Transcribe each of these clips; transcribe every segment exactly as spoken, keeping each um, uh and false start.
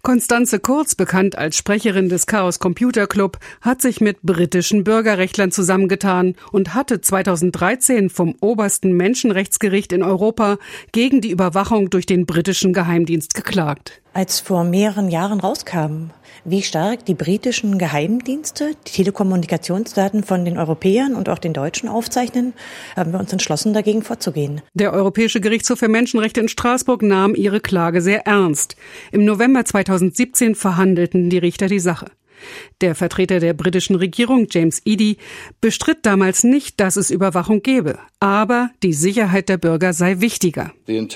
Constanze Kurz, bekannt als Sprecherin des Chaos Computer Club, hat sich mit britischen Bürgerrechtlern zusammengetan und hatte zweitausenddreizehn vom obersten Menschenrechtsgericht in Europa gegen die Überwachung durch den britischen Geheimdienst geklagt. Als vor mehreren Jahren rauskam, wie stark die britischen Geheimdienste die Telekommunikationsdaten von den Europäern und auch den Deutschen aufzeichnen, haben wir uns entschlossen, dagegen vorzugehen. Der Europäische Gerichtshof für Menschenrechte in Straßburg nahm ihre Klage sehr ernst. Im November zweitausendsiebzehn verhandelten die Richter die Sache. Der Vertreter der britischen Regierung, James Eadie, bestritt damals nicht, dass es Überwachung gebe. Aber die Sicherheit der Bürger sei wichtiger. Die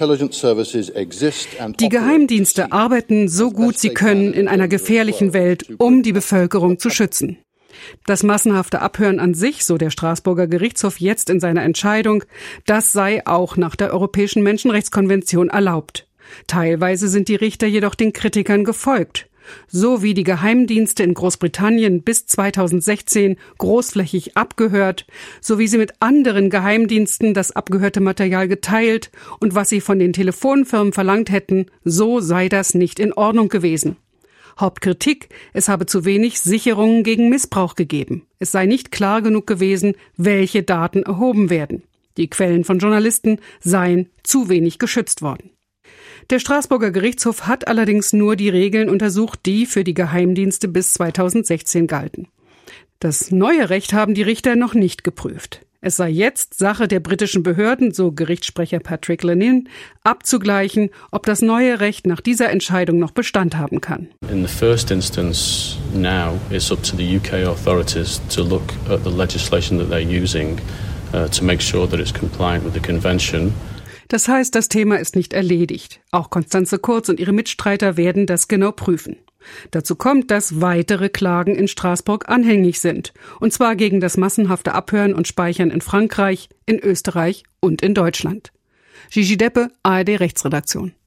Geheimdienste arbeiten so gut sie können in einer gefährlichen Welt, um die Bevölkerung zu schützen. Das massenhafte Abhören an sich, so der Straßburger Gerichtshof jetzt in seiner Entscheidung, das sei auch nach der Europäischen Menschenrechtskonvention erlaubt. Teilweise sind die Richter jedoch den Kritikern gefolgt. So wie die Geheimdienste in Großbritannien bis zweitausendsechzehn großflächig abgehört, so wie sie mit anderen Geheimdiensten das abgehörte Material geteilt und was sie von den Telefonfirmen verlangt hätten, so sei das nicht in Ordnung gewesen. Hauptkritik, es habe zu wenig Sicherungen gegen Missbrauch gegeben. Es sei nicht klar genug gewesen, welche Daten erhoben werden. Die Quellen von Journalisten seien zu wenig geschützt worden. Der Straßburger Gerichtshof hat allerdings nur die Regeln untersucht, die für die Geheimdienste bis zweitausendsechzehn galten. Das neue Recht haben die Richter noch nicht geprüft. Es sei jetzt Sache der britischen Behörden, so Gerichtssprecher Patrick Lennon, abzugleichen, ob das neue Recht nach dieser Entscheidung noch Bestand haben kann. In the first instance now it's up to the U K authorities to look at the legislation that they're using uh, to make sure that it's compliant with the convention. Das heißt, das Thema ist nicht erledigt. Auch Constanze Kurz und ihre Mitstreiter werden das genau prüfen. Dazu kommt, dass weitere Klagen in Straßburg anhängig sind. Und zwar gegen das massenhafte Abhören und Speichern in Frankreich, in Österreich und in Deutschland. Gigi Deppe, A R D Rechtsredaktion.